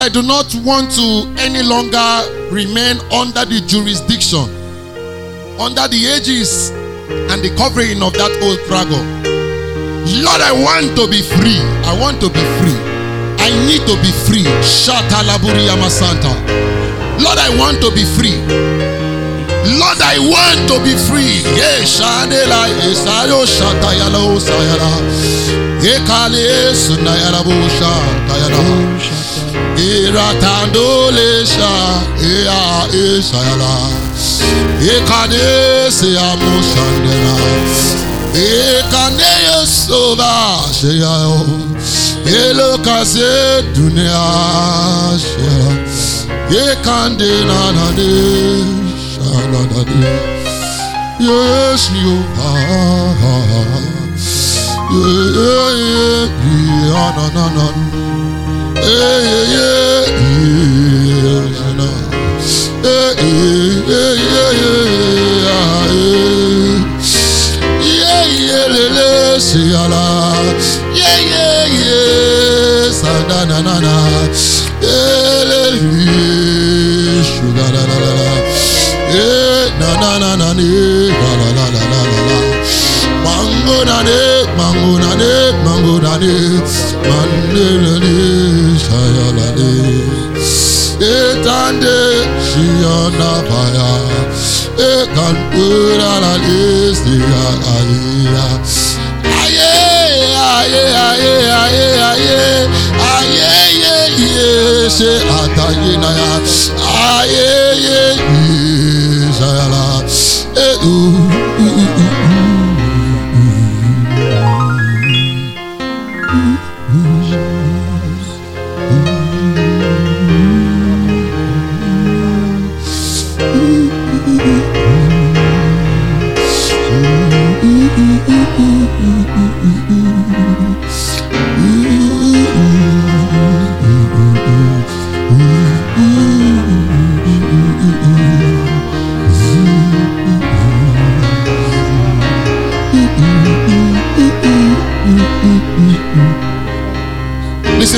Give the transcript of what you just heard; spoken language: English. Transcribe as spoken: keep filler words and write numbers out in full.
I do not want to any longer remain under the jurisdiction, under the aegis and the covering of that old dragon. Lord, I want to be free. I want to be free. I need to be free. Shatalaburi Yamasanta. Lord, I want to be free. Lord, I want to be free. Yes, Shanela, Esayo Shatayalo Sayala. Ekale Sunayala Busha Tayala. Iratandole Sha Ea Esayala. Ekane Seamo Shandela. Ekane Soba Sheao. Elokase Dunia Shea. Ekande Nanade. Yes, you are. Yeah, yeah, yeah, no, no, no. Yeah, yeah, yeah, yeah, yeah, yeah, yeah, yeah, yeah, yeah, yeah, sa na na na, sugar la la la. Na na na na ne, la la la la la la. Mango na ne, mango na ne, mango na ne, mandela ne, shaya la ne. Etande shiana baya, ekantura la ne, siya aya. Aye, aye, aye, aye, aye, aye, aye, aye, se ataye na ya, aye, aye. Sayala, eh, ooh, ooh, ooh, ooh, ooh, ooh, ooh.